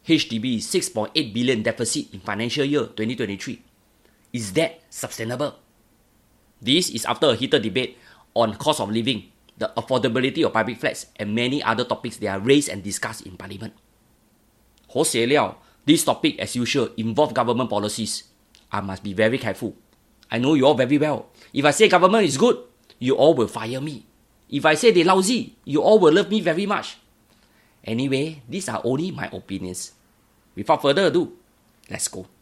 HDB 6.8 billion deficit in financial year 2023. Is that sustainable? This is after a heated debate on cost of living, the affordability of public flats, and many other topics that are raised and discussed in Parliament. 活写料, this topic, as usual, involve government policies. I must be very careful. I know you all very well. If I say government is good, you all will fire me. If I say they lousy, you all will love me very much. Anyway, these are only my opinions. Without further ado, let's go.